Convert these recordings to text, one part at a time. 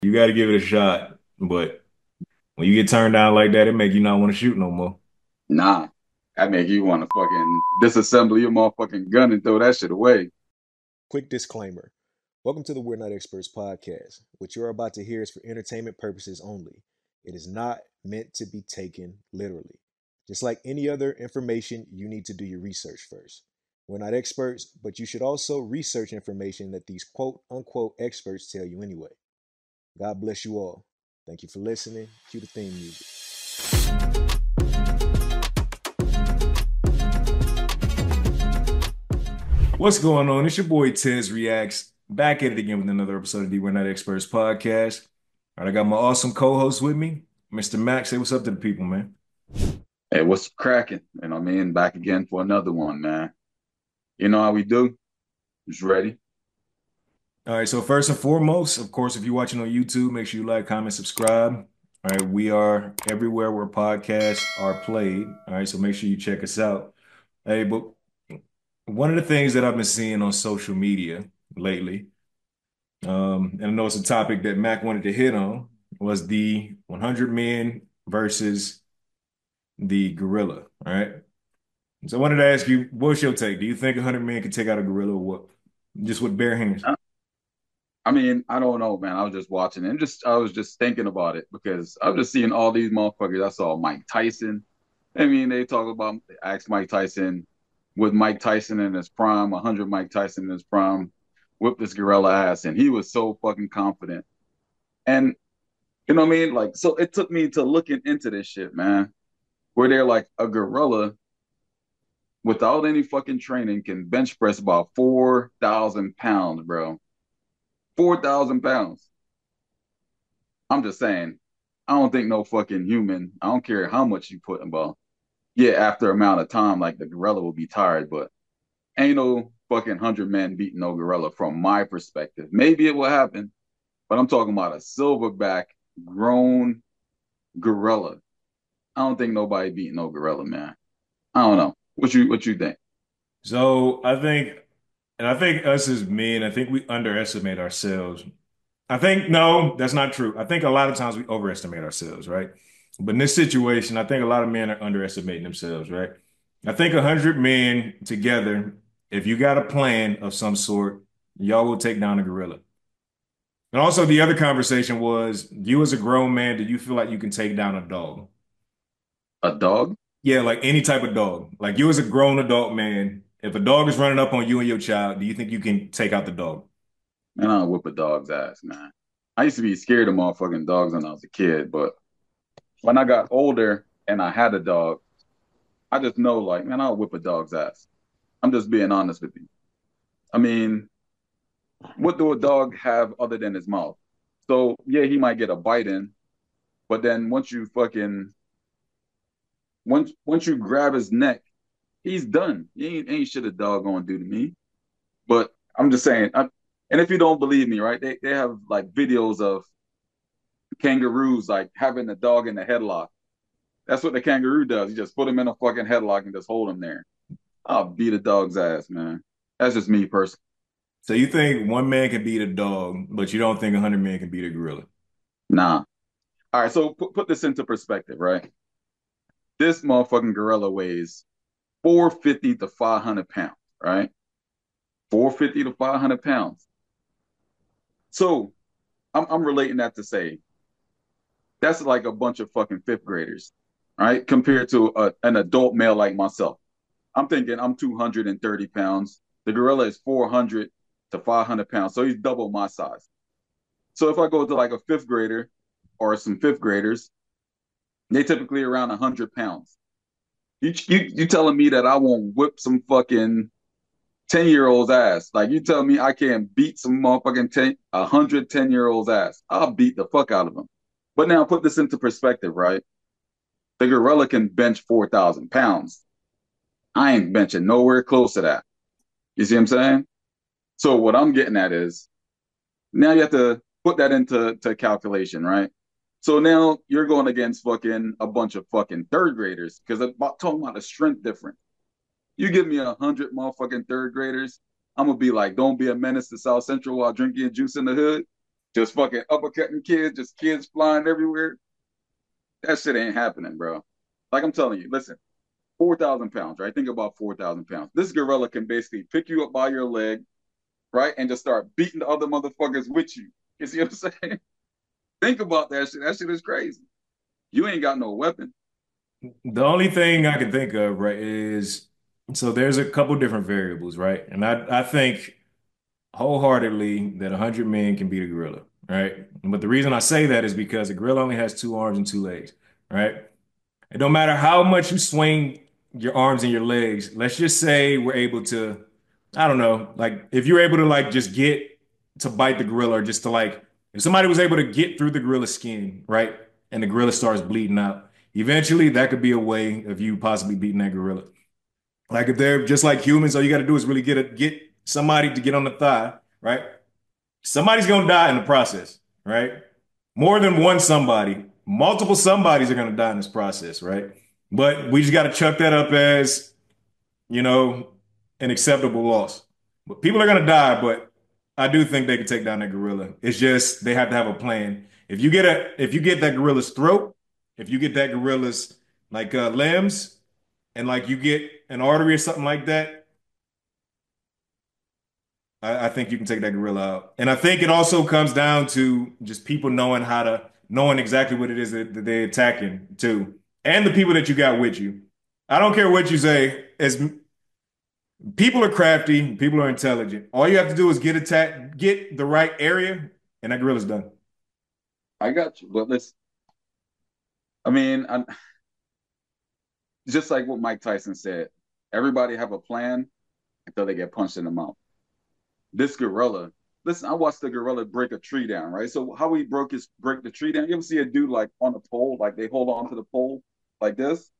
You got to give it a shot. But when you get turned down like that, it make you not want to shoot no more. Nah, that make you want to fucking disassemble your motherfucking gun and throw that shit away. Quick disclaimer. Welcome to the We're Not Experts podcast. What you're about to hear is for entertainment purposes only. It is not meant to be taken literally. Just like any other information, you need to do your research first. We're not experts, but you should also research information that these quote unquote experts tell you anyway. God bless you all. Thank you for listening. Cue the theme music. What's going on? It's your boy Tez Reacts back at it again with another episode of the We're Not Experts podcast. All right, I got my awesome co-host with me, Mr. Max. Say what's up to the people, man. Hey, what's cracking? You know what I mean? Back again for another one, man. You know how we do? Just ready? All right, so first and foremost, of course, if you're watching on YouTube, make sure you like, comment, subscribe. All right, we are everywhere where podcasts are played. All right, so make sure you check us out. Hey, but one of the things that I've been seeing on social media lately, and I know it's a topic that Mac wanted to hit on, was the 100 men versus the gorilla. All right. So I wanted to ask you, what's your take? Do you think 100 men can take out a gorilla or what? Just with bare hands? I I mean, I don't know, man. I was just watching and I was just thinking about it because I was just seeing all these motherfuckers. I saw Mike Tyson. I mean, they talk about, they asked Mike Tyson, with Mike Tyson in his prime, 100 Mike Tyson in his prime, whip this gorilla ass. And he was so fucking confident. And you know what I mean? Like, so it took me to looking into this shit, man. Where they're like a gorilla without any fucking training can bench press about 4,000 pounds, bro. 4,000 pounds. I'm just saying, I don't think no fucking human, I don't care how much you put in ball. Yeah, after amount of time, like the gorilla will be tired, but ain't no fucking 100 men beating no gorilla from my perspective. Maybe it will happen, but I'm talking about a silverback grown gorilla. I don't think nobody beating no gorilla, man. I don't know. What you think? So I think us as men, I think we underestimate ourselves. I think, no, that's not true. I think a lot of times we overestimate ourselves, right? But in this situation, I think a lot of men are underestimating themselves, right? I think 100 men together, if you got a plan of some sort, y'all will take down a gorilla. And also, the other conversation was, you as a grown man, do you feel like you can take down a dog? A dog? Yeah, like any type of dog. Like you as a grown adult man, if a dog is running up on you and your child, do you think you can take out the dog? Man, I'll whip a dog's ass, man. I used to be scared of motherfucking dogs when I was a kid, but when I got older and I had a dog, I just know, like, man, I'll whip a dog's ass. I'm just being honest with you. I mean, what do a dog have other than his mouth? So yeah, he might get a bite in, but then once you grab his neck, he's done. Ain't shit a dog gonna do to me. But I'm just saying, and if you don't believe me, right? They have like videos of kangaroos like having the dog in the headlock. That's what the kangaroo does. You just put him in a fucking headlock and just hold him there. I'll beat a dog's ass, man. That's just me personally. So you think one man can beat a dog, but you don't think 100 men can beat a gorilla? Nah. All right, so put this into perspective, right? This motherfucking gorilla weighs 450 to 500 pounds, right? 450 to 500 pounds. So I'm relating that to say that's like a bunch of fucking fifth graders, right? Compared to an adult male like myself. I'm thinking I'm 230 pounds. The gorilla is 400 to 500 pounds. So he's double my size. So if I go to like a fifth grader or some fifth graders, they typically around 100 pounds. You telling me that I won't whip some fucking 10-year-old's ass? Like you tell me I can't beat some motherfucking 110-year-old's ass? I'll beat the fuck out of him. But now put this into perspective, right? The gorilla can bench 4,000 pounds. I ain't benching nowhere close to that. You see what I'm saying? So what I'm getting at is now you have to put that into calculation, right? So now you're going against fucking a bunch of fucking third graders because I'm talking about the strength difference. You give me 100 motherfucking third graders, I'm gonna be like, don't be a menace to South Central while drinking juice in the hood. just fucking uppercutting kids, just kids flying everywhere. That shit ain't happening, bro. Like I'm telling you, listen, 4,000 pounds, right? Think about 4,000 pounds. This gorilla can basically pick you up by your leg, right? And just start beating the other motherfuckers with you. You see what I'm saying? Think about that shit. That shit is crazy. You ain't got no weapon. The only thing I can think of, right, is so there's a couple different variables, right? And I think wholeheartedly that 100 men can beat a gorilla, right? But the reason I say that is because a gorilla only has two arms and two legs, right? It don't matter how much you swing your arms and your legs. Let's just say we're able to, I don't know, like if you're able to like just get to bite the gorilla or just to like, if somebody was able to get through the gorilla's skin, right? And the gorilla starts bleeding out, eventually that could be a way of you possibly beating that gorilla. Like if they're just like humans, all you got to do is really get somebody to get on the thigh, right? Somebody's gonna die in the process, right? More than one somebody, multiple somebodies are gonna die in this process, right? But we just gotta chuck that up as, you know, an acceptable loss. But people are gonna die, but I do think they can take down that gorilla. It's just they have to have a plan. If you get that gorilla's throat, if you get that gorilla's like limbs, and like you get an artery or something like that, I think you can take that gorilla out. And I think it also comes down to just people knowing exactly what it is that they're attacking too. And the people that you got with you. I don't care what you say, as people are crafty, people are intelligent. All you have to do is get the right area, and that gorilla's done. I got you. But let's, I mean, just like what Mike Tyson said, everybody have a plan until they get punched in the mouth. This gorilla, listen, I watched the gorilla break a tree down, right? So how he break the tree down? You ever see a dude like on a pole, like they hold on to the pole like this,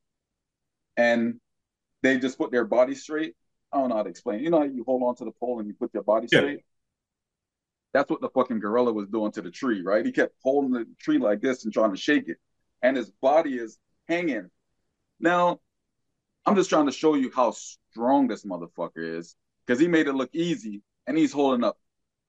and they just put their body straight? I don't know how to explain. You know how you hold on to the pole and you put your body Yeah. straight? That's what the fucking gorilla was doing to the tree, right? He kept holding the tree like this and trying to shake it, and his body is hanging. Now, I'm just trying to show you how strong this motherfucker is because he made it look easy, and he's holding up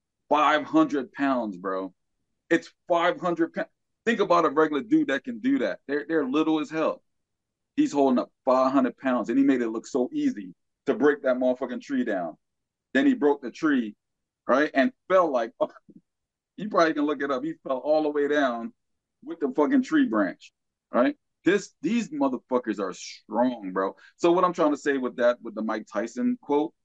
500 pounds, bro. It's 500 pounds. Think about a regular dude that can do that. They're little as hell. He's holding up 500 pounds, and he made it look so easy to break that motherfucking tree down. Then he broke the tree, right, and fell like, you probably can look it up. He fell all the way down with the fucking tree branch, right? These motherfuckers are strong, bro. So what I'm trying to say with that, with the Mike Tyson quote,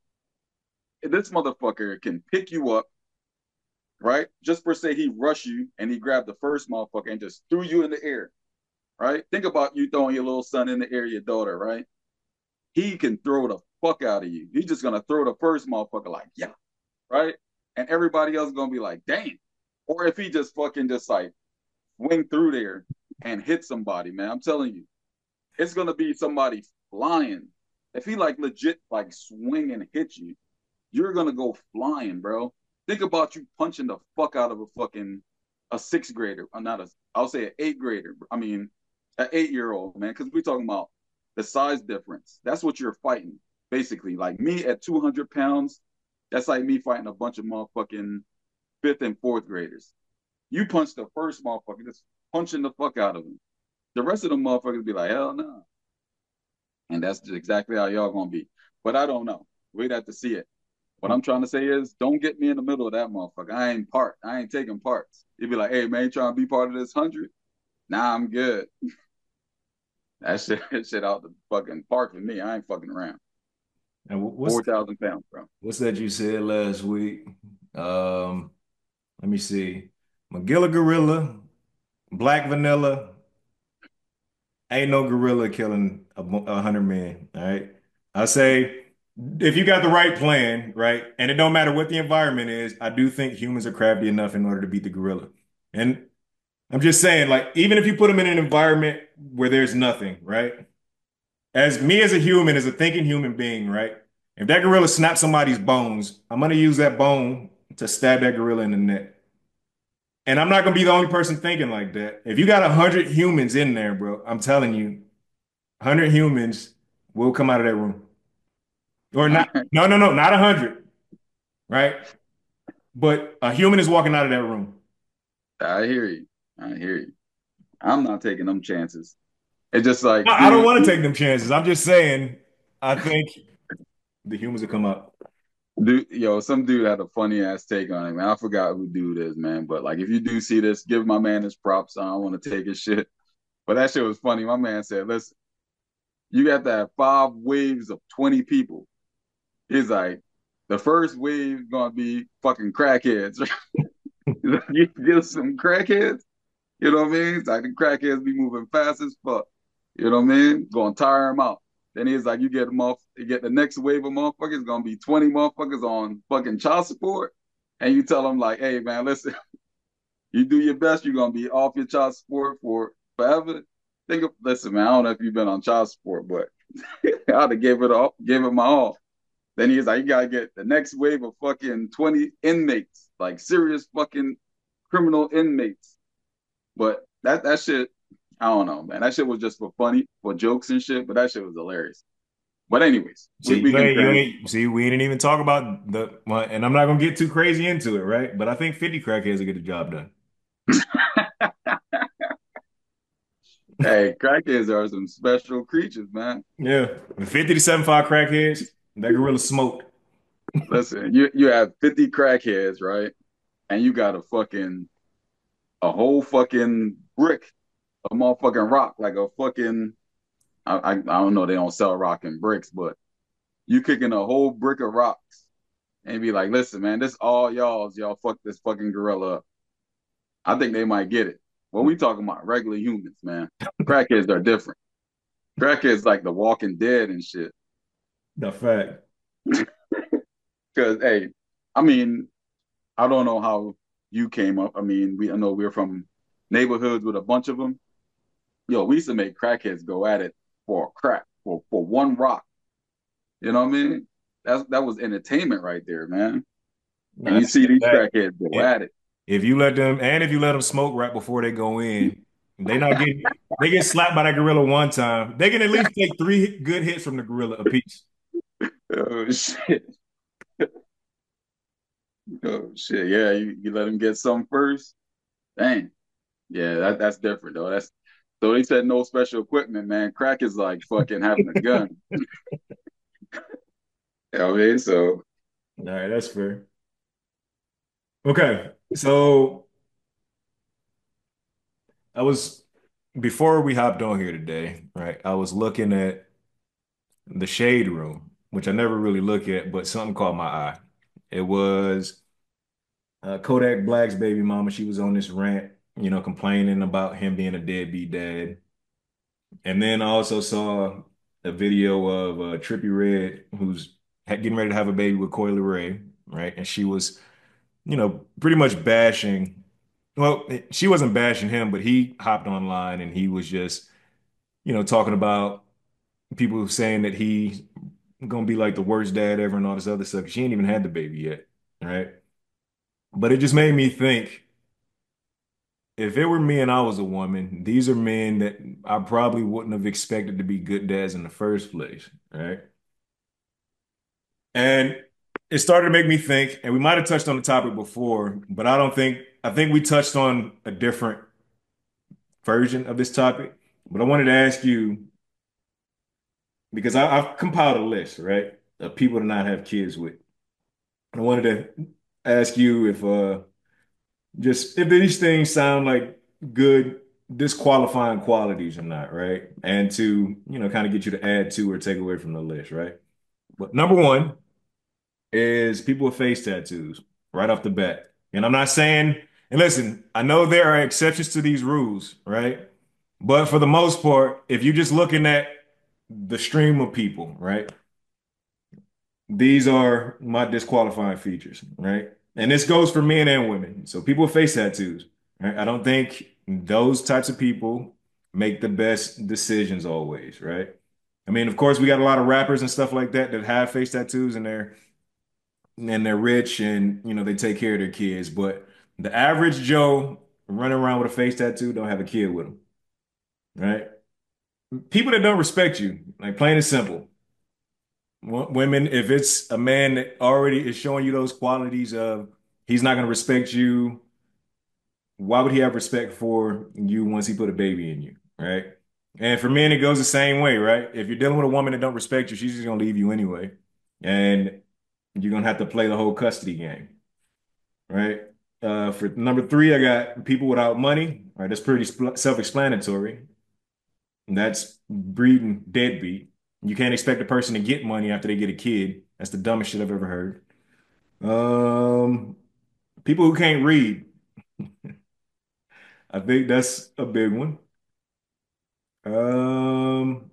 this motherfucker can pick you up, right? Just for say he rushed you and he grabbed the first motherfucker and just threw you in the air, right? Think about you throwing your little son in the air, your daughter, right? He can throw the fuck out of you. He's just gonna throw the first motherfucker like, yeah, right? And everybody else is gonna be like, dang. Or if he just fucking just like swing through there and hit somebody, man, I'm telling you, it's gonna be somebody flying. If he like legit like swing and hit you, you're gonna go flying, bro. Think about you punching the fuck out of a fucking a sixth grader, or not a, I'll say an eighth grader. I mean, an 8 year old, man, because we're talking about the size difference. That's what you're fighting, basically. Like me at 200 pounds, that's like me fighting a bunch of motherfucking fifth and fourth graders. You punch the first motherfucker, just punching the fuck out of him. The rest of the motherfuckers be like, hell no. And that's just exactly how y'all gonna be. But I don't know. We'd have to see it. What I'm trying to say is, don't get me in the middle of that motherfucker. I ain't part. I ain't taking parts. You'd be like, hey man, you trying to be part of this 100? Nah, I'm good. That shit, that shit out the fucking park for me. I ain't fucking around. And 4,000 pounds, bro. what's that you said last week? Um, Let me see. Magilla Gorilla, Black Vanilla, ain't no gorilla killing 100 men. All right. I say if you got the right plan, right, and it don't matter what the environment is, I do think humans are crafty enough in order to beat the gorilla. And I'm just saying, like, even if you put them in an environment where there's nothing, right? As me as a human, as a thinking human being, right? If that gorilla snaps somebody's bones, I'm gonna use that bone to stab that gorilla in the neck. And I'm not gonna be the only person thinking like that. If you got 100 humans in there, bro, I'm telling you, 100 humans will come out of that room. Or not, no, no, not 100, right? But a human is walking out of that room. I hear you. I hear you. I'm not taking them chances. It's just like, No, I don't want to take them chances. I'm just saying, I think the humans will come up. some dude had a funny ass take on it, man. I forgot who dude is, man. But like, if you do see this, give my man his props. I don't want to take his shit. But that shit was funny. My man said, "Listen, you got to have 5 waves of 20 people." He's like, the first wave gonna be fucking crackheads. You get some crackheads. You know what I mean? It's like the crackheads be moving fast as fuck. You know what I mean? Gonna tire them out. Then he's like, you get the next wave of motherfuckers, gonna be 20 motherfuckers on fucking child support. And you tell them like, hey man, listen, you do your best, you're gonna be off your child support for forever. Listen, man, I don't know if you've been on child support, but I'd have gave it my all. Then he's like, you gotta get the next wave of fucking 20 inmates, like serious fucking criminal inmates. But that shit, I don't know, man. That shit was just for funny, for jokes and shit. But that shit was hilarious. But anyways, See, we can you trans. ain't, see, we didn't even talk about well, and I'm not gonna get too crazy into it, right? But I think 50 crackheads will get the job done. Hey, crackheads are some special creatures, man. Yeah, 50 to 75 crackheads, that gorilla smoked. Listen, you have 50 crackheads, right? And you got a whole fucking brick, a motherfucking rock, like a fucking I don't know, they don't sell rock in bricks, but you kicking a whole brick of rocks and be like, listen, man, this all y'all's, y'all fuck this fucking gorilla up. I think they might get it. Well, we talking about regular humans, man. Crackheads are different. Crackheads like the Walking Dead and shit. The fact. Because hey, I mean, I don't know how you came up. I mean, I know we're from neighborhoods with a bunch of them. Yo, we used to make crackheads go at it for a crack for one rock. You know what I mean? That was entertainment right there, man. And Nah, you see these that, crackheads go if, at it. if you let them, and if you let them smoke right before they go in, they get slapped by that gorilla one time. They can at least take three good hits from the gorilla apiece. Oh shit. Oh shit. Yeah, you let them get some first. Dang. Yeah, that's different though. That's so they said no special equipment, man. Crack is like fucking having a gun. You know what I mean? So All right, that's fair. Okay, so I was before we hopped on here today, right? I was looking at the Shade Room, which I never really look at, but something caught my eye. It was Kodak Black's baby mama. She was on this rant, complaining about him being a deadbeat dad. And then I also saw a video of Trippie Redd, who's getting ready to have a baby with Coi Leray, right? And she was, pretty much bashing. Well, she wasn't bashing him, but he hopped online and he was just, talking about people saying that he's gonna be like the worst dad ever and all this other stuff. She ain't even had the baby yet, right? But it just made me think, if it were me and I was a woman, these are men that I probably wouldn't have expected to be good dads in the first place, right? And it started to make me think, and we might have touched on the topic before, but I think we touched on a different version of this topic. But I wanted to ask you, because I've compiled a list, right, of people to not have kids with. I wanted to ask you if just if these things sound like good disqualifying qualities or not, right? And to, kind of get you to add to or take away from the list, right? But number one is people with face tattoos right off the bat. And I'm not saying, and listen, I know there are exceptions to these rules, right? But for the most part, if you're just looking at the stream of people, right? These are my disqualifying features, right? And this goes for men and women. So people with face tattoos, right? I don't think those types of people make the best decisions always, right? I mean, of course, we got a lot of rappers and stuff like that that have face tattoos and they're rich and they take care of their kids. But the average Joe running around with a face tattoo don't have a kid with them, right? People that don't respect you, like plain and simple. Women, if it's a man that already is showing you those qualities of he's not going to respect you, why would he have respect for you once he put a baby in you, right? And for men, it goes the same way, right? If you're dealing with a woman that don't respect you, she's just gonna leave you anyway, and you're gonna have to play the whole custody game, right? For number three, I got people without money. All right, that's pretty self-explanatory. And that's breeding deadbeat. You can't expect a person to get money after they get a kid. That's the dumbest shit I've ever heard. Um, People who can't read. I think that's a big one. Um,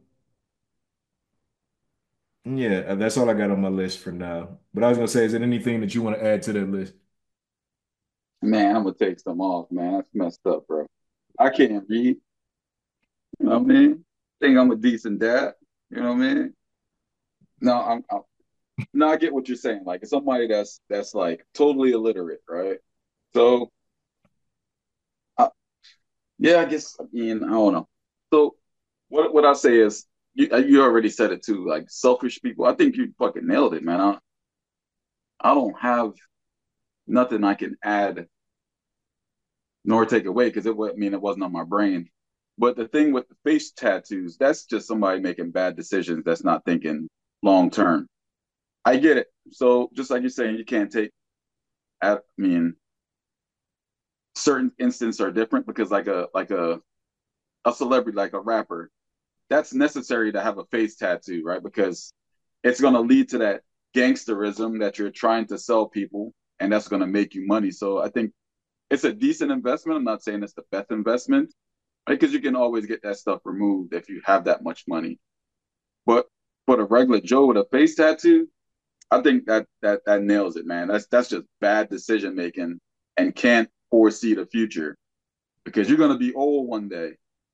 yeah, that's all I got on my list for now. But I was gonna say, is there anything that you want to add to that list? Man, I'm gonna take some off, man. That's messed up, bro. I can't read. You know what I mean? Think I'm a decent dad. You know what I mean? No, no. I get what you're saying. Like, it's somebody that's like totally illiterate, right? So, I, yeah, I guess. I mean, I don't know. So, what I say is, you already said it too. Like, selfish people. I think you fucking nailed it, man. I don't have nothing I can add nor take away because I mean, it wasn't on my brain. But the thing with the face tattoos, that's just somebody making bad decisions that's not thinking long term. I get it. So just like you're saying, you can't take. I mean, certain instances are different because like a celebrity, like a rapper, that's necessary to have a face tattoo, right? Because it's going to lead to that gangsterism that you're trying to sell people, and that's going to make you money. So I think it's a decent investment. I'm not saying it's the best investment, right? Because you can always get that stuff removed if you have that much money. But for the regular Joe with a face tattoo, I think that nails it, man. That's just bad decision making and can't foresee the future because you're gonna be old one day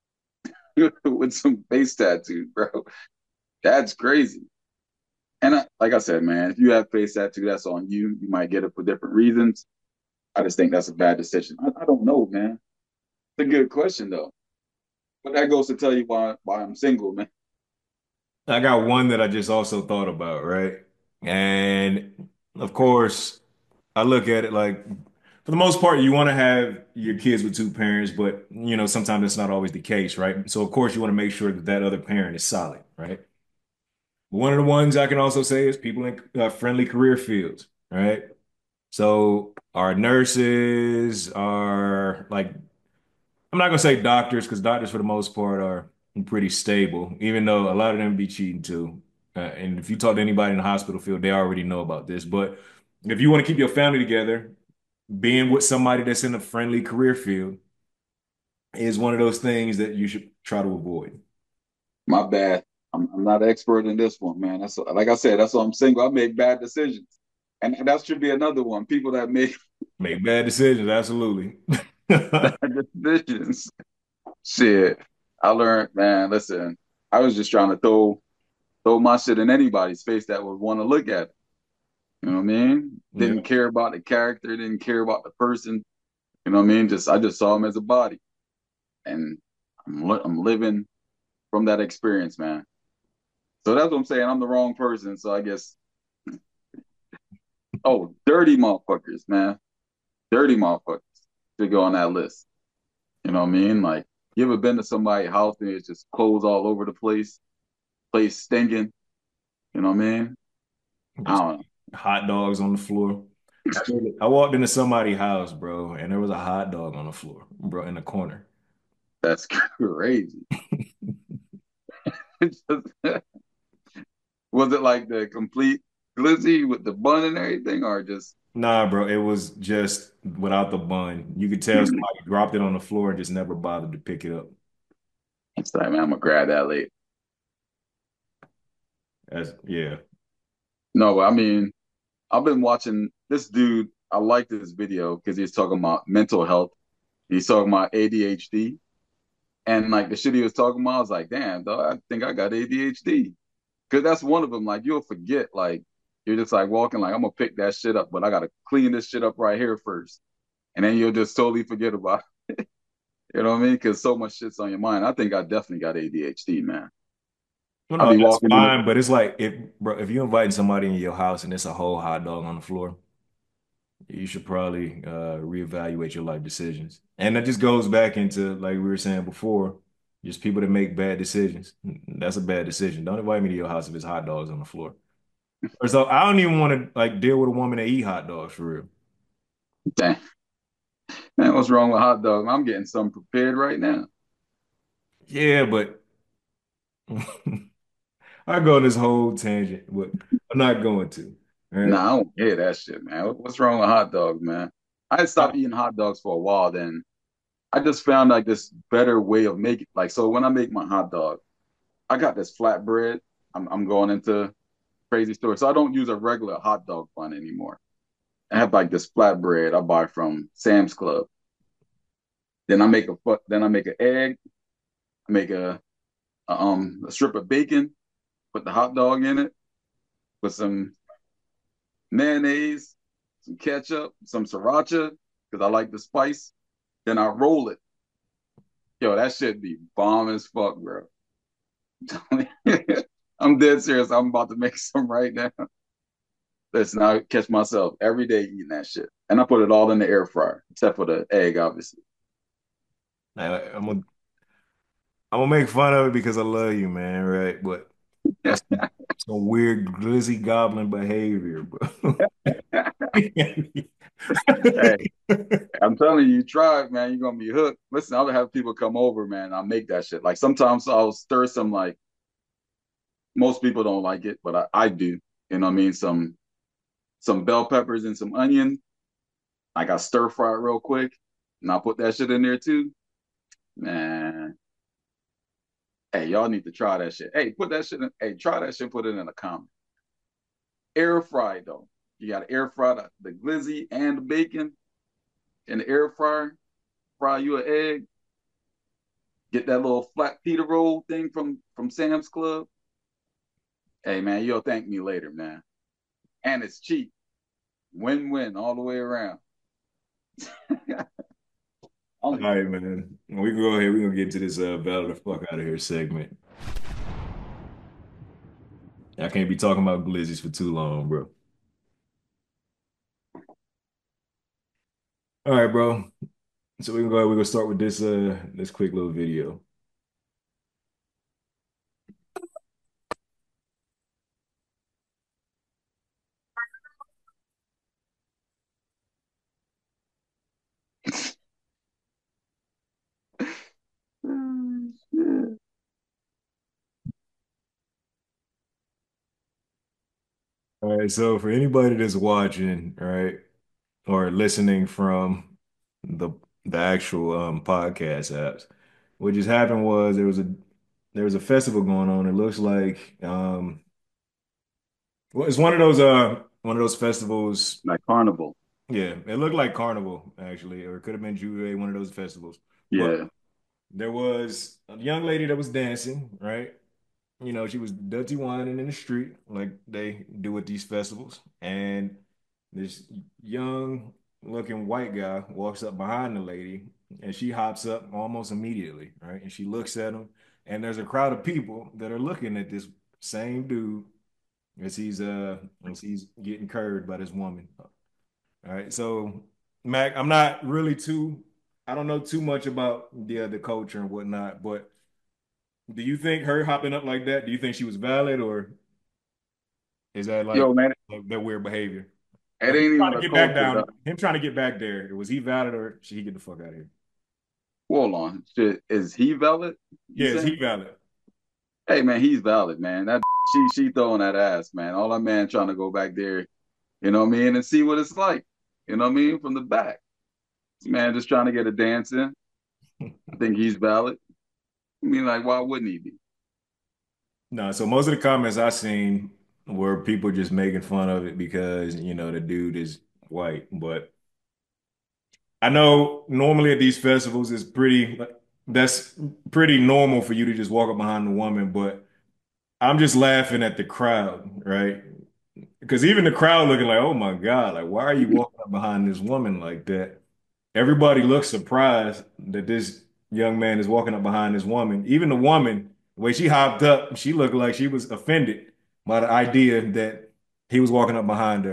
with some face tattoo, bro. That's crazy. And like I said, man, if you have face tattoo, that's on you. You might get it for different reasons. I just think that's a bad decision. I don't know, man. It's a good question though. But that goes to tell you why I'm single, man. I got one that I just also thought about, right? And of course, I look at it like, for the most part, you want to have your kids with two parents, but sometimes that's not always the case, right? So of course, you want to make sure that that other parent is solid, right? One of the ones I can also say is people in friendly career fields, right? So our nurses are like, I'm not gonna say doctors because doctors for the most part are pretty stable, even though a lot of them be cheating too. And if you talk to anybody in the hospital field, they already know about this. But if you want to keep your family together, being with somebody that's in a friendly career field is one of those things that you should try to avoid. My bad. I'm not an expert in this one, man. That's like I said. That's why I'm single. I make bad decisions, and that should be another one. People that make Make bad decisions, absolutely. bad decisions. Shit, I learned, man. Listen, I was just trying to throw my shit in anybody's face that would want to look at it. You know what I mean? Didn't Yeah. care about the character. Didn't care about the person. You know what I mean? I just saw him as a body, and I'm living from that experience, man. So that's what I'm saying. I'm the wrong person. So I guess, oh, dirty motherfuckers, man. Dirty motherfuckers to go on that list. You know what I mean? Like, you ever been to somebody's house and it's just clothes all over the place stinking? You know what I mean? I Just don't know. hot dogs on the floor. I walked into somebody's house, bro, and there was a hot dog on the floor, bro, in the corner. That's crazy. Was it like the complete glizzy with the bun and everything, or just Nah, bro, it was just without the bun. You could tell somebody dropped it on the floor and just never bothered to pick it up. it's like, man, I'm gonna grab that later. Yeah. No, but I mean, I've been watching this dude. I like this video because he's talking about mental health. He's talking about ADHD. And like the shit he was talking about, I was like, damn, dog, I think I got ADHD. Cause that's one of them. Like you'll forget, like you're just like walking, like I'm gonna pick that shit up, but I gotta clean this shit up right here first, and then you'll just totally forget about it. You know what I mean? Cause so much shit's on your mind. I think I definitely got ADHD, man. Well, I'll no, be that's walking in the fine, but it's like if bro, if you're inviting somebody in your house and it's a whole hot dog on the floor, you should probably reevaluate your life decisions. And that just goes back into, like we were saying before, just people that make bad decisions. That's a bad decision. Don't invite me to your house if it's hot dogs on the floor. Or so I don't even want to like deal with a woman that eat hot dogs for real. Dang, man, what's wrong with hot dogs? I'm getting some prepared right now. Yeah, but I go on this whole tangent, but I'm not going to. All right. Nah, I don't hear that shit, man. What's wrong with hot dogs, man? I had stopped eating hot dogs for a while. Then I just found like this better way of making. Like, so when I make my hot dog, I got this flatbread. I'm going into crazy store, so I don't use a regular hot dog bun anymore. I have like this flatbread I buy from Sam's Club. Then I make an egg. I make a strip of bacon. Put the hot dog in it. Put some mayonnaise, some ketchup, some sriracha because I like the spice. Then I roll it. Yo, that shit be bomb as fuck, bro. I'm dead serious. I'm about to make some right now. Listen, I catch myself every day eating that shit. And I put it all in the air fryer, except for the egg, obviously. I'm gonna make fun of it because I love you, man, right? But that's some weird glizzy goblin behavior, bro. Hey, I'm telling you, try it, man. You're gonna be hooked. Listen, I'll have people come over, man. I'll make that shit. Like sometimes I'll stir some like most people don't like it, but I do. You know what I mean? Some bell peppers and some onion. I got stir fry it real quick, and I'll put that shit in there too. Man, hey, y'all need to try that shit. Hey, put that shit in. Hey, try that shit. Put it in a comment. Air fry though. You got to air fry the glizzy and the bacon in the air fryer. Fry you an egg. Get that little flat pita roll thing from Sam's Club. Hey man, you'll thank me later, man. And it's cheap. Win-win all the way around. All right, man. We can go ahead. We're gonna get to this battle the fuck out of here segment. I can't be talking about glizzies for too long, bro. All right, bro. So we can go ahead. We're gonna start with this quick little video. All right, so for anybody that's watching, right, or listening from the the actual podcast apps, what just happened was there was a festival going on. It looks like well, it's one of those festivals. Like carnival. Yeah, it looked like Carnival actually, or it could have been Juve, one of those festivals. But Yeah. there was a young lady that was dancing, right? You know, she was dirty whining in the street like they do at these festivals. And this young looking white guy walks up behind the lady and she hops up almost immediately, right? And she looks at him, and there's a crowd of people that are looking at this same dude as he's getting curved by this woman. All right. So Mac, I don't know too much about the culture and whatnot, but do you think her hopping up like that, do you think she was valid, or is that Yo, man, like that weird behavior? it Like him ain't trying even to a get back culture, down, dog. him trying to get back there. Was he valid or should he get the fuck out of here? Hold on. Shit, is he valid? You Yeah, is he saying? valid? Hey man, he's valid, man. That she throwing that ass, man. All that man trying to go back there, you know what I mean, and see what it's like. You know what I mean? From the back. Man just trying to get a dance in. I think he's valid. I mean, like, why wouldn't he be? No, so most of the comments I seen were people just making fun of it because, the dude is white. But I know normally at these festivals that's pretty normal for you to just walk up behind the woman, but I'm just laughing at the crowd, right? Because even the crowd looking like, oh my God, like why are you walking up behind this woman like that? Everybody looks surprised that this young man is walking up behind this woman. Even the woman, the way she hopped up, she looked like she was offended by the idea that he was walking up behind her.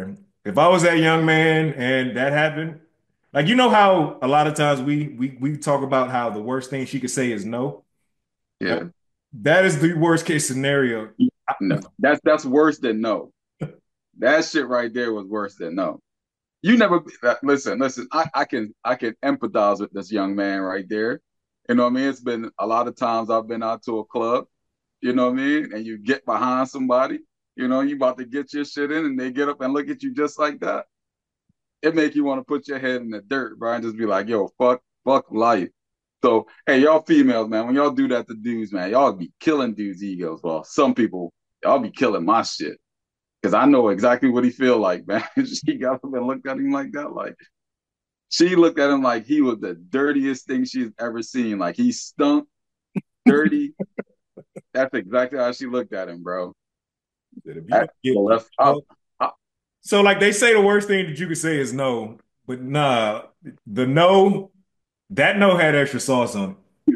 If I was that young man and that happened, like you know how a lot of times we talk about how the worst thing she could say is no. Uh, Yeah. That is the worst case scenario. No. That's worse than no. That shit right there was worse than no. You never listen. I can empathize with this young man right there. You know what I mean? It's been a lot of times I've been out to a club, you know what I mean? And you get behind somebody, you about to get your shit in and they get up and look at you just like that. It make you want to put your head in the dirt, bro, and just be like, yo, fuck life. So, hey, y'all females, man, when y'all do that to dudes, man, y'all be killing dudes' egos. Well, some people, y'all be killing my shit. Cause I know exactly what he feel like, man. She got up and looked at him like that. Like she looked at him like he was the dirtiest thing she's ever seen. Like he stunk, dirty. That's exactly how she looked at him, bro. If you At don't get the left up. so like they say the worst thing that you could say is no, but nah, the no, that no had extra sauce on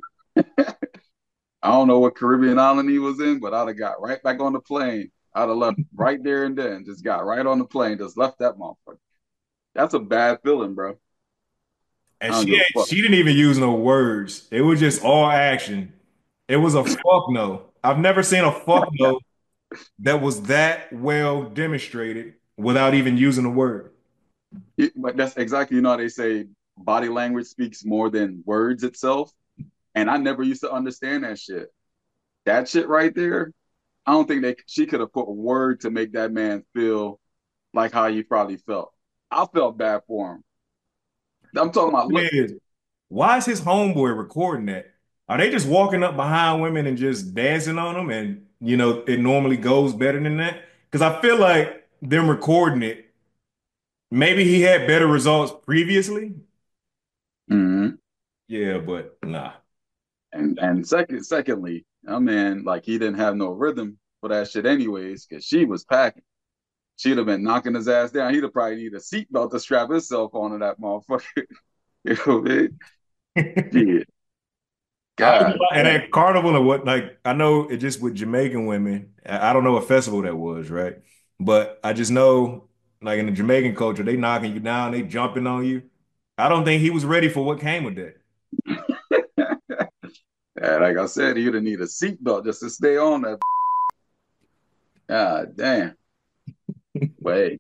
I don't know what Caribbean island he was in, but I'd have got right back on the plane. I'd have left right there and then, just got right on the plane, just left that motherfucker. That's a bad feeling, bro. And I don't give a fuck. she didn't even use no words. It was just all action. It was a fuck no. I've never seen a fuck no that was that well demonstrated without even using a word. But that's exactly, how they say body language speaks more than words itself. And I never used to understand that shit. That shit right there, I don't think she could have put a word to make that man feel like how you probably felt. I felt bad for him. I'm talking about look. Is why is his homeboy recording that? Are they just walking up behind women and just dancing on them? And it normally goes better than that? Because I feel like them recording it, maybe he had better results previously. Mm-hmm. Yeah, but nah. And secondly, I mean, like he didn't have no rhythm for that shit anyways, because she was packing. She'd have been knocking his ass down. He'd have probably needed a seatbelt to strap himself onto that motherfucker. You know what I mean? Yeah. God And damn. at Carnival and what, like, I know it just with Jamaican women, I don't know what festival that was, right? But I just know, like, in the Jamaican culture, they knocking you down, they jumping on you. I don't think he was ready for what came with that. Yeah, like I said, he'd have need a seatbelt just to stay on that. God damn. But hey,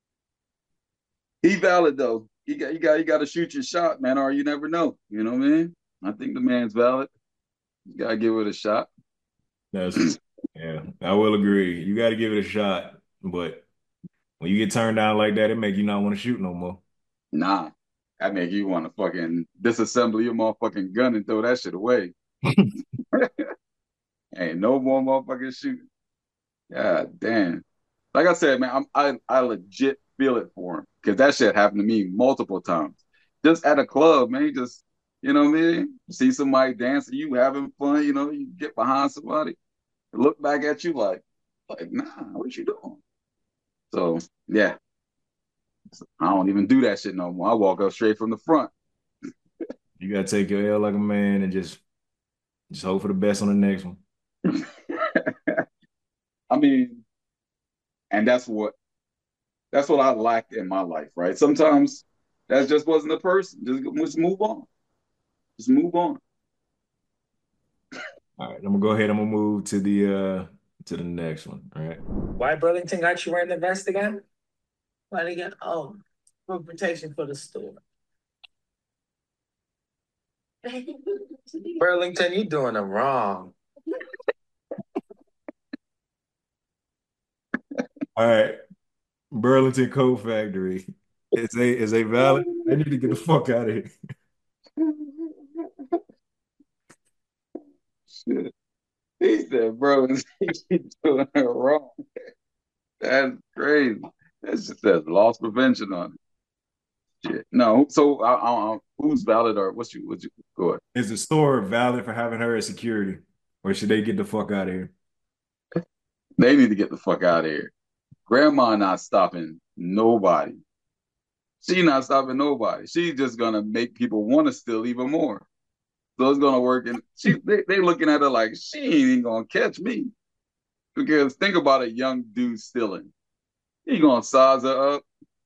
he valid though. You got to shoot your shot, man, or you never know. You know what I mean? I think the man's valid. You gotta give it a shot. That's, yeah, I will agree. You got to give it a shot. But when you get turned down like that, it make you not want to shoot no more. Nah, that make you want to fucking disassemble your motherfucking gun and throw that shit away. Ain't no more motherfucking shooting. God damn. Like I said, man, I legit feel it for him because that shit happened to me multiple times. Just at a club, man. Just what I mean. See somebody dancing, you having fun. You get behind somebody, look back at you like, nah, what you doing? So yeah, I don't even do that shit no more. I walk up straight from the front. You got to take your L like a man and just hope for the best on the next one. I mean, and that's what I lacked in my life, right? Sometimes that just wasn't the person. Just move on. Just move on. All right, I'm gonna go ahead. I'm gonna move to the next one. All right. Why Burlington got you wearing the vest again? Why they get for protection for the store. Burlington, you doing them wrong. All right. Burlington Coat Factory. Is a valid? They need to get the fuck out of here. Shit. He said, bro, he's doing it wrong. That's crazy. That's just says loss prevention on it. Shit. No, so who's valid or what's you go ahead. Is the store valid for having her as security, or should they get the fuck out of here? They need to get the fuck out of here. Grandma not stopping nobody. She not stopping nobody. She's just gonna make people want to steal even more. So it's gonna work. And they looking at her like she ain't even gonna catch me. Because think about a young dude stealing. He gonna size her up.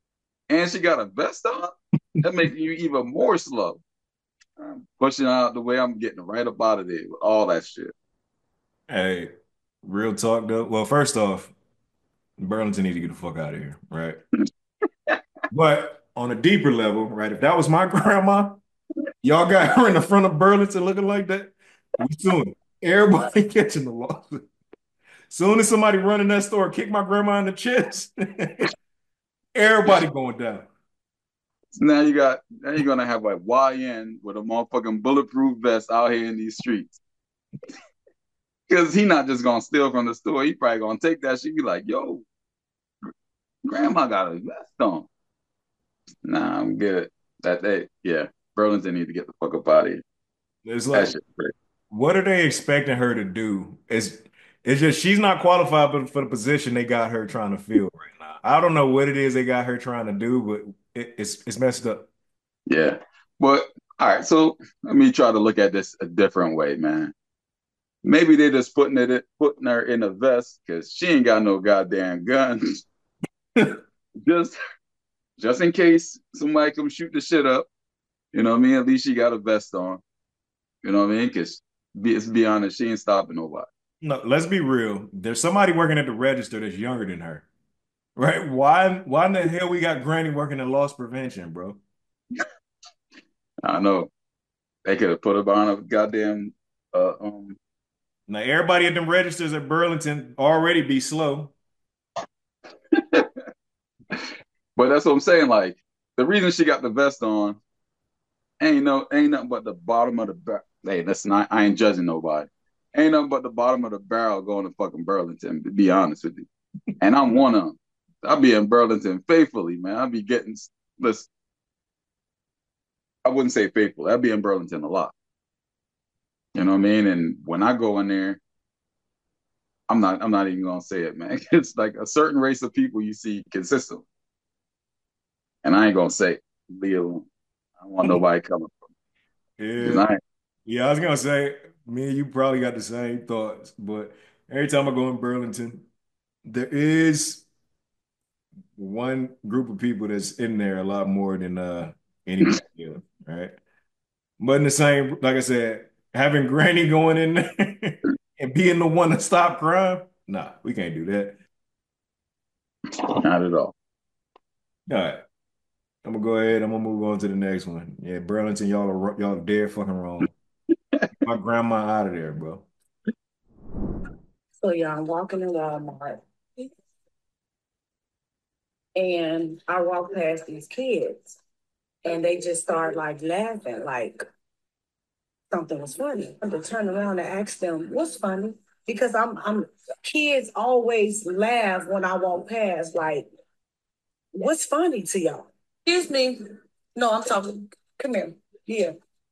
and she got a vest on, that makes you even more slow. I'm pushing out the way, I'm getting right up out of there with all that shit. Hey, real talk though. Well, first off, Burlington need to get the fuck out of here, right? But on a deeper level, right? If that was my grandma, y'all got her in the front of Burlington looking like that, we soon. Everybody catching the lawsuit. Soon as somebody run in that store, kick my grandma in the chest, everybody going down. So now you're gonna have like YN with a motherfucking bulletproof vest out here in these streets. Because he not just gonna steal from the store, he probably gonna take that shit. Be like, yo, grandma got a vest on. Nah, I'm good. Yeah, Burlington need to get the fuck up out of here. It's That like, shit crazy. what are they expecting her to do? It's just she's not qualified for the position they got her trying to fill right now. I don't know what it is they got her trying to do, but it's messed up. Yeah. But all right, so let me try to look at this a different way, man. Maybe they're just putting her in a vest because she ain't got no goddamn gun. just just in case somebody come shoot the shit up. You know what I mean? At least she got a vest on. You know what I mean? Because let's be honest, she ain't stopping nobody. No, let's be real. There's somebody working at the register that's younger than her, right? Why in the hell we got Granny working in loss prevention, bro? I know they could have put her on a goddamn. Uh, um, Now everybody at them registers at Burlington already be slow. but that's what I'm saying. Like the reason she got the vest on ain't nothing but the bottom of the barrel. Hey, listen, I ain't judging nobody. Ain't nothing but the bottom of the barrel going to fucking Burlington. To be honest with you, and I'm one of them. I'll be in Burlington faithfully, man. I'll be getting listen. I wouldn't say faithful. I'll be in Burlington a lot. You know what I mean? And when I go in there, I'm not even gonna say it, man. It's like a certain race of people you see consistently. And I ain't gonna say Leo. I don't want nobody coming because Yeah, I ain't, yeah. I was gonna say, me and you probably got the same thoughts, but every time I go in Burlington, there is one group of people that's in there a lot more than anybody else, right? But in the same, like I said, having Granny going in there and being the one to stop crime, nah, we can't do that. not at all. All right, I'm gonna go ahead. I'm gonna move on to the next one. Yeah, Burlington, y'all are dead fucking wrong. My grandma out of there, bro. So yeah, I'm walking in Walmart and I walk past these kids and they just start like laughing, like something was funny. I had to turn around and ask them, what's funny? Because I'm kids always laugh when I walk past, like, what's funny to y'all? Excuse me. No, I'm talking. Come here. Yeah.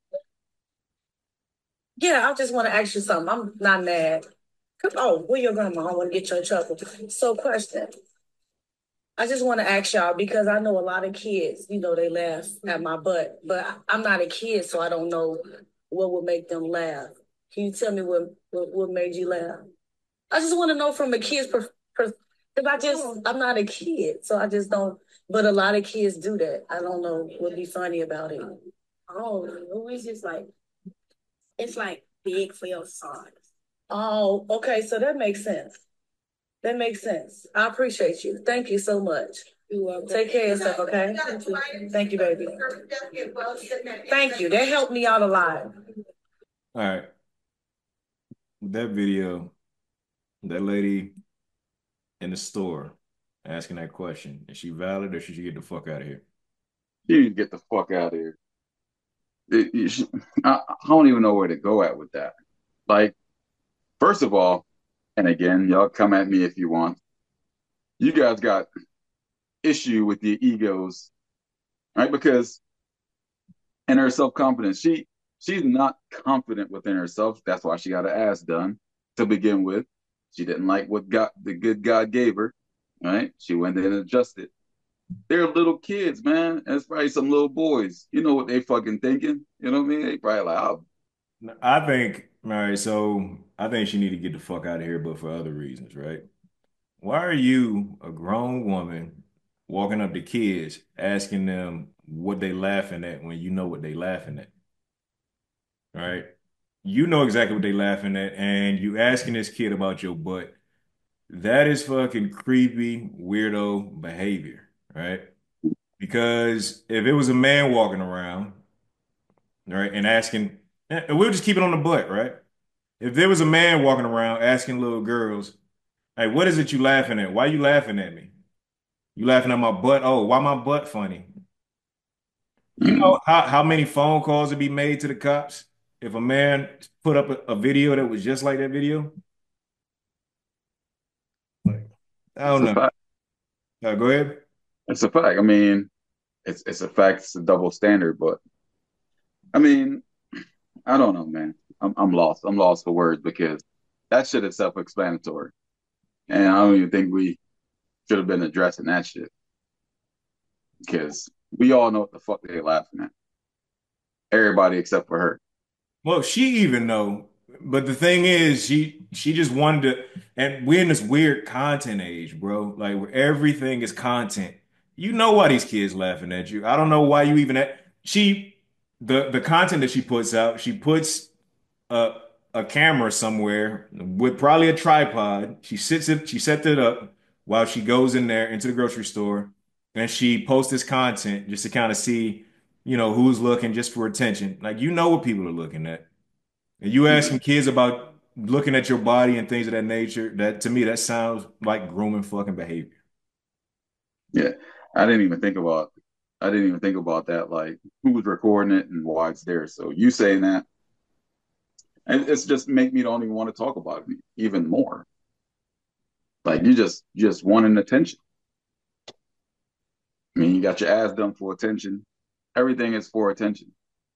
Yeah, I just want to ask you something. I'm not mad. Oh, where your grandma? I want to get you in trouble. So, question. I just want to ask y'all because I know a lot of kids, they laugh at my butt, but I'm not a kid, so I don't know what would make them laugh. Can you tell me what made you laugh? I just want to know from a kid's perspective. I'm not a kid, so I just don't. But a lot of kids do that. I don't know what'd be funny about it. Oh, it was just like it's like big for your size. Oh, okay, so that makes sense. That makes sense. I appreciate you. Thank you so much. You're welcome. Take care of yourself, okay? Thank you, baby. Thank you. That helped me out a lot. All right, that video, that lady in the store asking that question, is she valid or should she get the fuck out of here? You need to get the fuck out of here. I don't even know where to go at with that. Like, first of all, and again, y'all come at me if you want. You guys got issue with your egos, right? Because in her self confidence, she's not confident within herself. That's why she got her ass done to begin with. She didn't like what the good God gave her, right? She went in and adjusted. They're little kids, man. And it's probably some little boys. You know what they fucking thinking? You know what I mean? They probably like, oh, I think, all right, so I think she need to get the fuck out of here, but for other reasons, right? Why are you a grown woman? walking up to kids, asking them what they laughing at when you know what they laughing at, right? You know exactly what they laughing at, and you asking this kid about your butt. That is fucking creepy, weirdo behavior, right? Because if it was a man walking around, right, and asking, and we'll just keep it on the butt, right? If there was a man walking around asking little girls, "Hey, what is it you laughing at? Why you laughing at me? You laughing at my butt? Oh, why my butt funny?" You Mm. know how many phone calls would be made to the cops if a man put up a video that was just like that video? Like, I It's don't a know. fact. Go ahead. It's a fact. I mean, it's a fact. It's a double standard, but I mean, I don't know, man. I'm lost. I'm lost for words because that shit is self-explanatory, and I don't even think we should have been addressing that shit because we all know what the fuck they're laughing at. Everybody except for her. Well, she even know, but the thing is, she just wanted to, and we're in this weird content age, bro. Like where everything is content. You know why these kids laughing at you. I don't know why you even at she the content that she puts out, she puts a a camera somewhere with probably a tripod. She sets it up while she goes in there into the grocery store and she posts this content just to kind of see, who's looking just for attention. Like you know what people are looking at. And you asking kids about looking at your body and things of that nature, that to me that sounds like grooming fucking behavior. Yeah, I didn't even think about. I didn't even think about that. Like who's recording it and why it's there. So you saying that, and it's just make me don't even want to talk about it even more. Like you just wanting attention. I mean, you got your ass done for attention. Everything is for attention.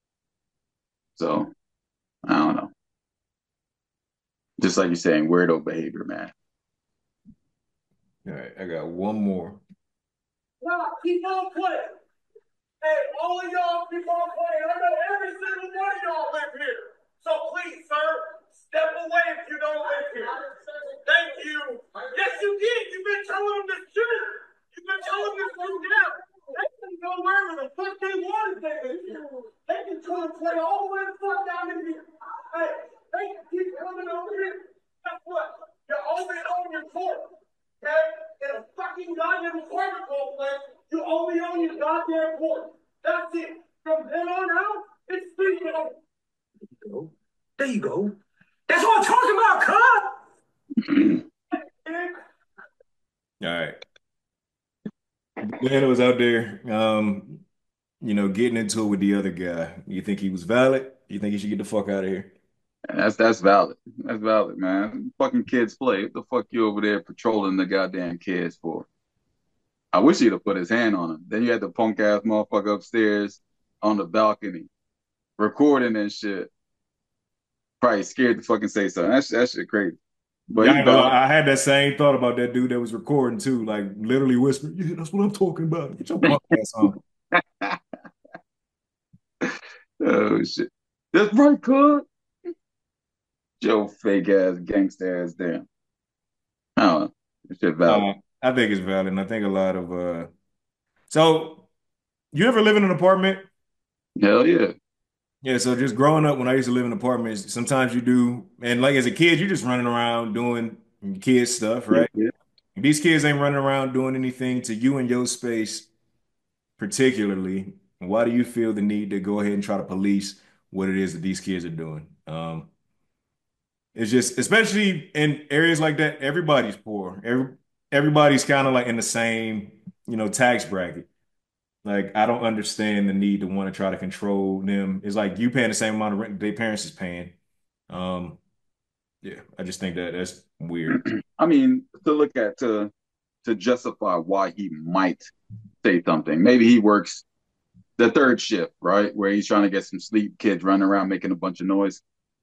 So I don't know. Just like you're saying, weirdo behavior, man. All right, I got one more. Nah, keep on playing. Hey, all of y'all keep on playing. I know every single one of y'all live here. So please, sir, step away if you don't live here. Thank you. Yes, you did. You've been telling them to shoot. You've been telling them to shoot down. They can go wherever the fuck they want if they live here. They can come and play all the way the fuck down in here. Hey, they can keep coming over here. Guess what? You're only on your court. Okay? In a fucking goddamn apartment complex, you only own your goddamn court. That's it. From then on out, it's free. There you go. That's what I'm talking about, cuz. All right. Man was out there, getting into it with the other guy. You think he was valid? You think he should get the fuck out of here? And that's valid. That's valid, man. Fucking kids play. What the fuck you over there patrolling the goddamn kids for? I wish he'd have put his hand on him. Then you had the punk ass motherfucker upstairs on the balcony recording and shit. Probably scared to fucking say something. That shit crazy. But Yeah, I he ain't gonna valid. lie. I had that same thought about that dude that was recording too, like literally whispering, "Yeah, that's what I'm talking about. Get your punk ass on." Oh shit. That's right, cuz. Joe fake ass gangster ass damn. I don't know. That shit valid. I think it's valid, and I think a lot of So you ever live in an apartment? Hell yeah. Yeah, so just growing up when I used to live in apartments, sometimes you do, and like as a kid, you're just running around doing kid stuff, Yeah, right? yeah. These kids ain't running around doing anything to you and your space particularly. Why do you feel the need to go ahead and try to police what it is that these kids are doing? It's just, especially in areas like that, everybody's poor. Everybody's kind of like in the same, tax bracket. Like, I don't understand the need to want to try to control them. It's like you paying the same amount of rent that their parents is paying. Um, yeah, I just think that that's weird. I mean, to look at to justify why he might say something. Maybe he works the third shift, right? Where he's trying to get some sleep, kids running around making a bunch of noise.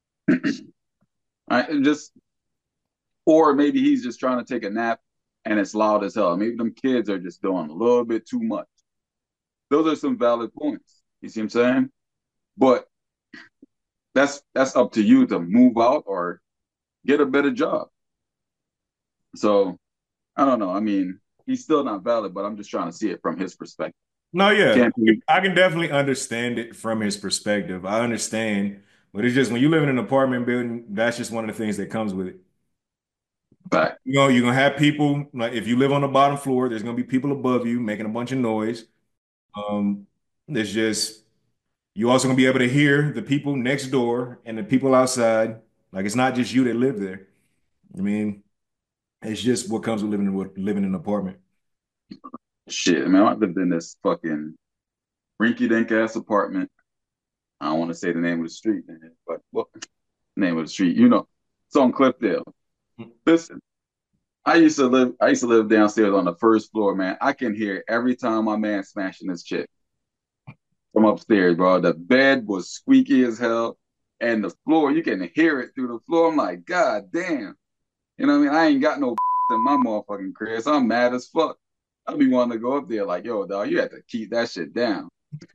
Just or maybe he's just trying to take a nap and it's loud as hell. Maybe them kids are just doing a little bit too much. Those are some valid points. You see what I'm saying? But that's up to you to move out or get a better job. So I don't know. I mean, he's still not valid, but I'm just trying to see it from his perspective. No, yeah, Can't be I can definitely understand it from his perspective. I understand, but it's just when you live in an apartment building, that's just one of the things that comes with it. back. You're gonna have people like if you live on the bottom floor, there's gonna be people above you making a bunch of noise. There's just you're also gonna be able to hear the people next door and the people outside. Like it's not just you that live there. I mean, it's just what comes with living in an apartment. Shit, man, I lived in this fucking rinky-dink ass apartment. I don't want to say the name of the street, man, but what name of the street? It's on Cliffdale. Listen, I used to live downstairs on the first floor, man. I can hear every time my man smashing his chick from upstairs, bro. The bed was squeaky as hell, and the floor, you can hear it through the floor. I'm like, God damn. You know what I mean? I ain't got no in my motherfucking crib, so I'm mad as fuck. I'd be wanting to go up there like, yo, dog, you have to keep that shit down.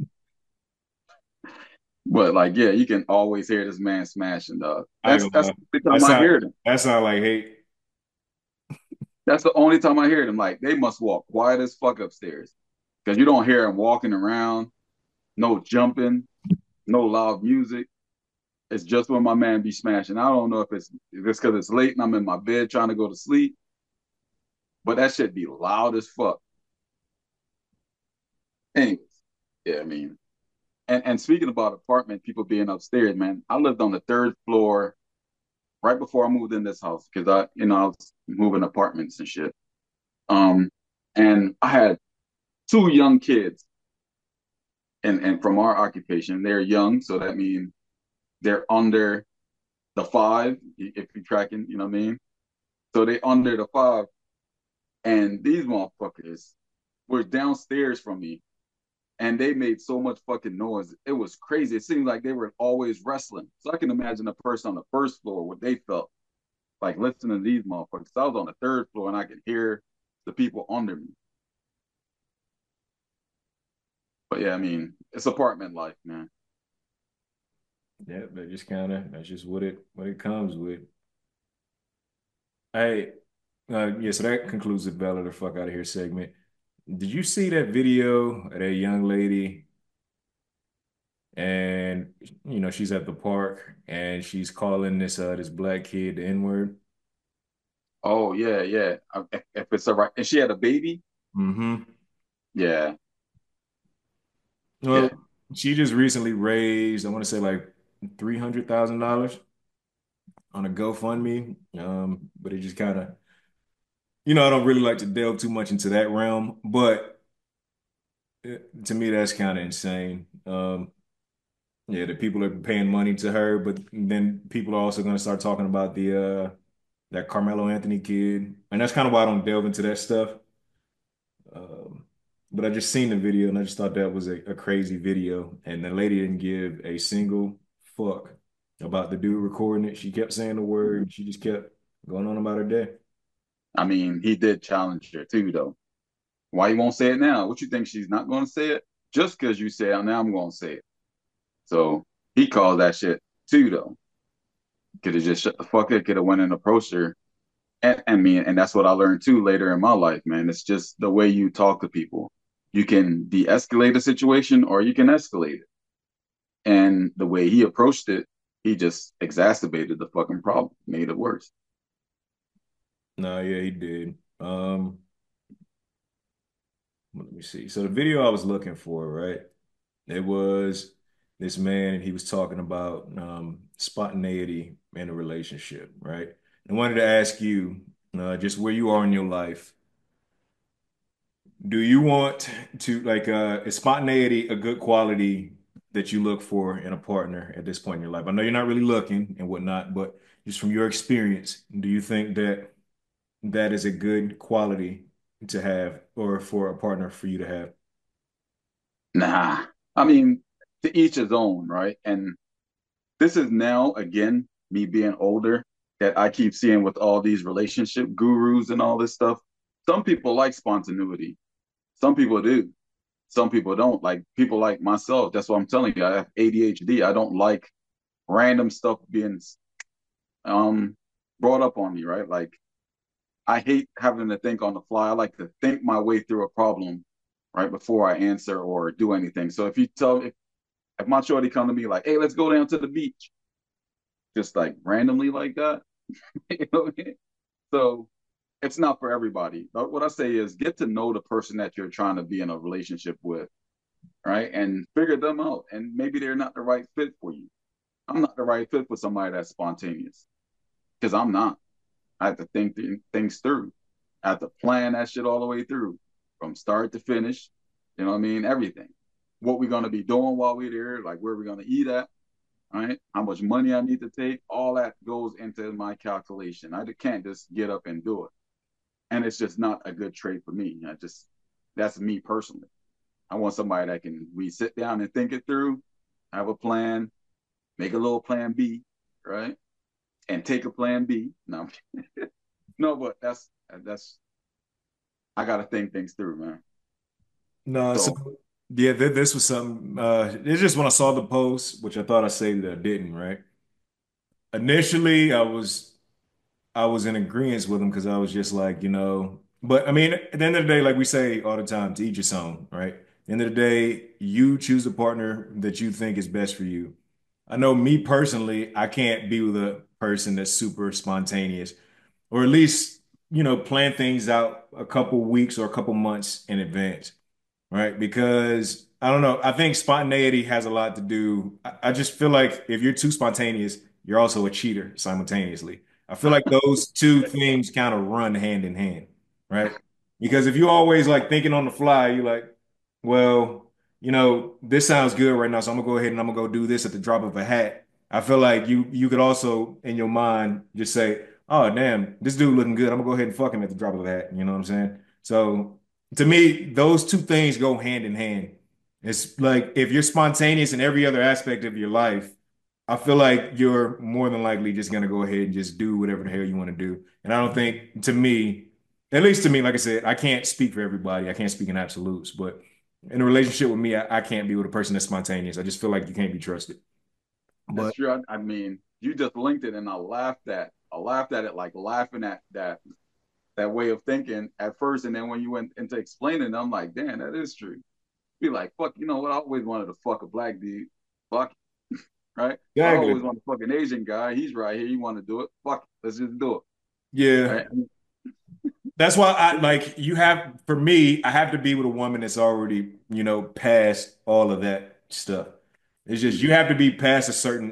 But like, yeah, you can always hear this man smashing, dog. I That's ain't gonna that's lie. the only time I hear them. That sound like hate. That's the only time I hear them. Like, they must walk quiet as fuck upstairs because you don't hear them walking around, no jumping, no loud music. It's just when my man be smashing. I don't know if it's because it's late and I'm in my bed trying to go to sleep, but that shit be loud as fuck. Anyways, yeah, I mean, and speaking about apartment people being upstairs, man, I lived on the third floor right before I moved in this house because I was moving apartments and shit. Um, and I had two young kids, and from our occupation, they're young, so that means they're under the five, if you're tracking, you know what I mean? So they under the five, and these motherfuckers were downstairs from me, and they made so much fucking noise. It was crazy. It seemed like they were always wrestling. So I can imagine the person on the first floor, what they felt like listening to these motherfuckers. So I was on the third floor, and I could hear the people under me. But yeah, I mean, it's apartment life, man. Yeah, that's just what it comes with. Hey, yeah, so that concludes the Bella the fuck out of here segment. Did you see that video of that young lady? And she's at the park and she's calling this black kid the N-word. Oh yeah, yeah. If it's all right, and she had a baby. Mm-hmm. Yeah, Well, yeah. she just recently raised, I want to say like $300,000 on a GoFundMe. But it just kind of, I don't really like to delve too much into that realm, but to me, that's kind of insane. Yeah, the people are paying money to her, but then people are also going to start talking about the that Carmelo Anthony kid, and that's kind of why I don't delve into that stuff. Um, but I just seen the video and I just thought that was a crazy video, and the lady didn't give a single fuck about the dude recording it. She kept saying the word. She just kept going on about her day. I mean, he did challenge her too, though. Why you won't say it now? What you think she's not going to say it? Just because you say it, now I'm going to say it. So he called that shit too, though. Could have just shut the fuck up. Could have went and approached her. And that's what I learned too later in my life, man. It's just the way you talk to people. You can de-escalate a situation or you can escalate it. And the way he approached it, he just exacerbated the fucking problem, made it worse. No, yeah, he did. Let me see. So the video I was looking for, right? It was this man, and he was talking about spontaneity in a relationship, right? I wanted to ask you, just where you are in your life. Do you want to like is spontaneity a good quality that you look for in a partner at this point in your life? I know you're not really looking and whatnot, but just from your experience, do you think that that is a good quality to have or for a partner for you to have? Nah, I mean, to each his own, right? And this is now, again, me being older, that I keep seeing with all these relationship gurus and all this stuff. Some people like spontaneity. Some people do. Some people don't. Like people like myself. That's what I'm telling you. I have ADHD. I don't like random stuff being um brought up on me, right? Like I hate having to think on the fly. I like to think my way through a problem right before I answer or do anything. So if my shorty come to me like, hey, let's go down to the beach, just like randomly like that, you know what I mean? So it's not for everybody. But what I say is get to know the person that you're trying to be in a relationship with, right? And figure them out. And maybe they're not the right fit for you. I'm not the right fit for somebody that's spontaneous because I'm not. I have to think things through. I have to plan that shit all the way through from start to finish. You know what I mean? Everything. What we're going to be doing while we're there, like where we're going to eat at, right? How much money I need to take, all that goes into my calculation. I can't just get up and do it. And it's just not a good trait for me. That's me personally. I want somebody that we sit down and think it through, have a plan, make a little plan B, right? And take a plan B. No, no, but that's I got to think things through, man. No, so So yeah, this was something. It's just when I saw the post, which I thought I said that I didn't, right? Initially, I was in agreement with him because I was just like, but I mean, at the end of the day, like we say all the time, to each his own, right? At the end of the day, you choose a partner that you think is best for you. I know me personally, I can't be with a person that's super spontaneous, or at least, plan things out a couple weeks or a couple months in advance, right? Because I don't know, I think spontaneity has a lot to do. I just feel like if you're too spontaneous, you're also a cheater simultaneously. I feel like those two things kind of run hand in hand, right? Because if you're always like thinking on the fly, you're like, well, this sounds good right now, so I'm gonna go ahead and I'm gonna go do this at the drop of a hat. I feel like you could also in your mind just say, oh damn, this dude looking good. I'm gonna go ahead and fuck him at the drop of a hat. You know what I'm saying? So to me, those two things go hand in hand. It's like if you're spontaneous in every other aspect of your life, I feel like you're more than likely just gonna go ahead and just do whatever the hell you want to do. And I don't think, to me, at least to me, like I said, I can't speak for everybody. I can't speak in absolutes, but in a relationship with me, I can't be with a person that's spontaneous. I just feel like you can't be trusted. that's But true. I mean, you just linked it, and I laughed at it, like laughing at that way of thinking at first, and then when you went into explaining, I'm like, damn, that is true. Be like, fuck, you know what? I always wanted to fuck a black dude. Fuck, right? I always exactly. want to fuck an Asian guy. He's right here. You want to do it? Fuck, let's just do it, Yeah. right? That's why I like for me, I have to be with a woman that's already, past all of that stuff. It's just you have to be past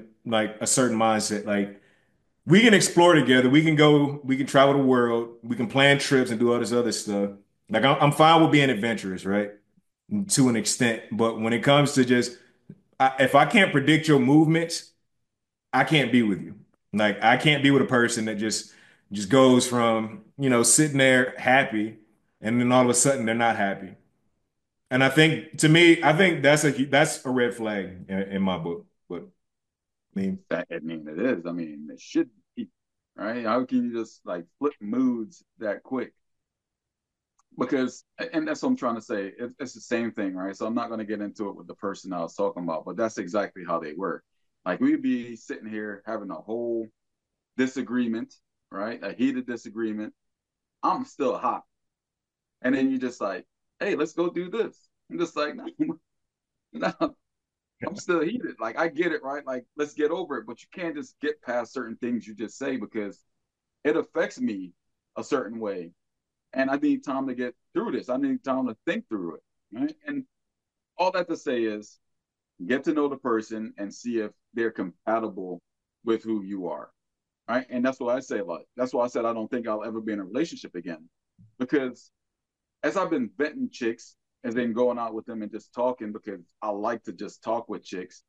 a certain mindset. Like we can explore together, we can travel the world, we can plan trips and do all this other stuff. Like I'm fine with being adventurous, right? To an extent, but when it comes to if I can't predict your movements, I can't be with you. Like I can't be with a person that just goes from, sitting there happy and then all of a sudden they're not happy. And I think to me, I think that's a red flag in my book. But I mean, I mean, it is. I mean, it should be, right? How can you just like flip moods that quick? Because, and that's what I'm trying to say. It's the same thing, right? So I'm not going to get into it with the person I was talking about, but that's exactly how they work. Like we'd be sitting here having a whole disagreement, right? A heated disagreement. I'm still hot. And then you just like, hey, let's go do this. I'm just like, no, no, I'm still heated. Like I get it, right? Like let's get over it. But you can't just get past certain things you just say because it affects me a certain way. And I need time to get through this. I need time to think through it. Right. And all that to say is get to know the person and see if they're compatible with who you are. Right. And that's what I say a lot. That's why I said I don't think I'll ever be in a relationship again. Because as I've been vetting chicks and then going out with them and just talking because I like to just talk with chicks,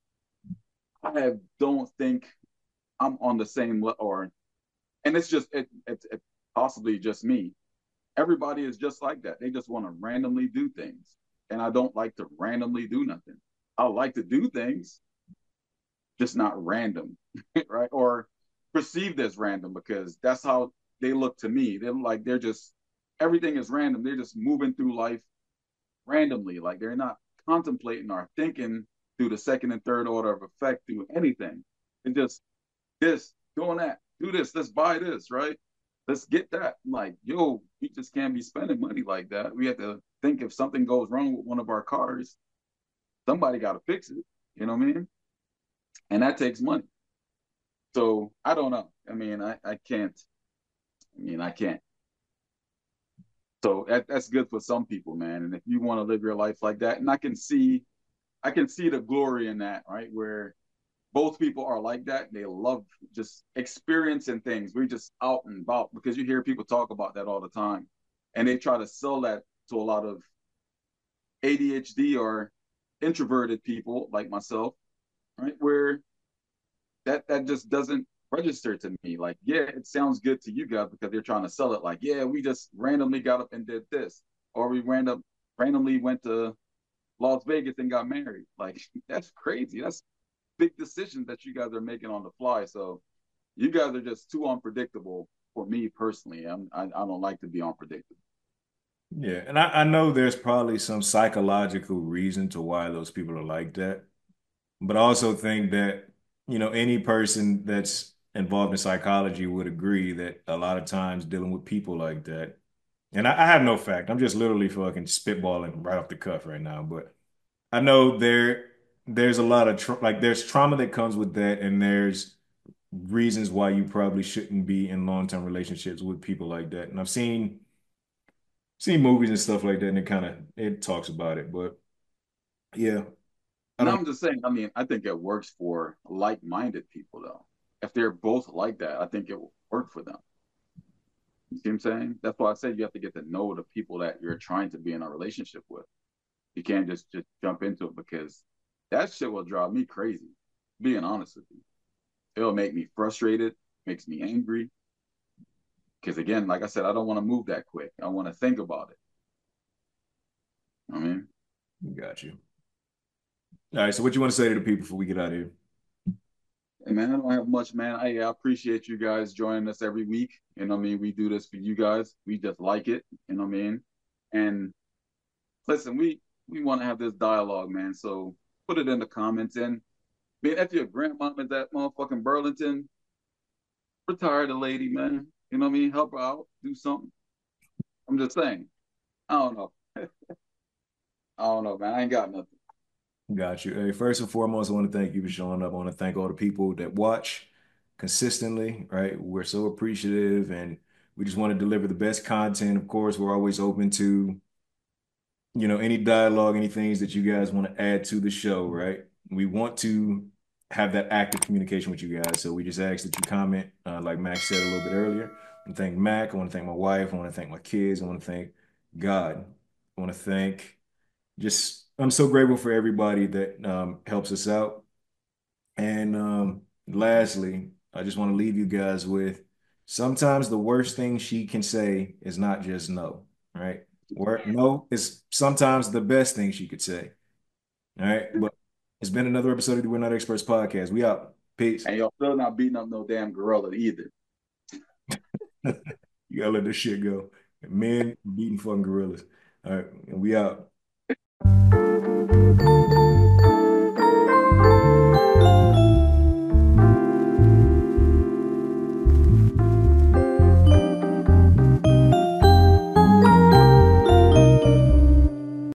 don't think I'm on the same or and it's just it's possibly just me. Everybody is just like that. They just want to randomly do things. And I don't like to randomly do nothing. I like to do things, just not random, right? Or perceived as random because that's how they look to me. They're just everything is random. They're just moving through life randomly. Like they're not contemplating or thinking through the second and third order of effect through anything. And just this, doing that, do this, let's buy this, right? Let's get that. I'm like, yo, we just can't be spending money like that. We have to think if something goes wrong with one of our cars, somebody got to fix it. You know what I mean? And that takes money. So I don't know. I mean, I can't. I mean, I can't. So that's good for some people, man. And if you want to live your life like that, and I can see the glory in that, right? Where both people are like that. They love just experiencing things. We're just out and about because you hear people talk about that all the time. And they try to sell that to a lot of ADHD or introverted people like myself, right? Where that just doesn't register to me. Like, yeah, it sounds good to you guys because they're trying to sell it. Like, yeah, we just randomly got up and did this, or we randomly went to Las Vegas and got married. Like, that's crazy. That's big decisions that you guys are making on the fly. So you guys are just too unpredictable for me personally. I don't like to be unpredictable. Yeah, and I know there's probably some psychological reason to why those people are like that. But I also think that, any person that's involved in psychology would agree that a lot of times dealing with people like that, and I have no fact, I'm just literally fucking spitballing right off the cuff right now, but I know there's a lot of like there's trauma that comes with that, and there's reasons why you probably shouldn't be in long-term relationships with people like that. And I've seen movies and stuff like that, and it talks about it, but yeah, I And don't. I'm just saying, I mean, I think it works for like-minded people though. If they're both like that, I think it will work for them. You see what I'm saying? That's why I said you have to get to know the people that you're trying to be in a relationship with. You can't just jump into it because that shit will drive me crazy. Being honest with you, it'll make me frustrated, makes me angry. Because again, like I said, I don't want to move that quick. I want to think about it. I mean, Got you. All right, so what you want to say to the people before we get out of here? hey man, I don't have much, man. I appreciate you guys joining us every week. You know what I mean? We do this for you guys. We just like it. You know what I mean? And listen, we want to have this dialogue, man. So put it in the comments. And man, if your grandma is at motherfucking Burlington, retire the lady, man. You know what I mean? Help her out, do something. I'm just saying. I don't know. I don't know, man. I ain't got nothing. Got you. Hey, first and foremost, I want to thank you for showing up. I want to thank all the people that watch consistently, right? We're so appreciative and we just want to deliver the best content. Of course, we're always open to, any dialogue, any things that you guys want to add to the show, right? We want to have that active communication with you guys. So we just ask that you comment, like Max said a little bit earlier. I want to thank Mac. I want to thank my wife. I want to thank my kids. I want to thank God. I want to thank just I'm so grateful for everybody that helps us out. And lastly, I just want to leave you guys with sometimes the worst thing she can say is not just no, right? Or no is sometimes the best thing she could say. All right. But it's been another episode of the We're Not Experts podcast. We out. Peace. And y'all still not beating up no damn gorilla either. You gotta let this shit go. Men beating fucking gorillas. All right. And we out.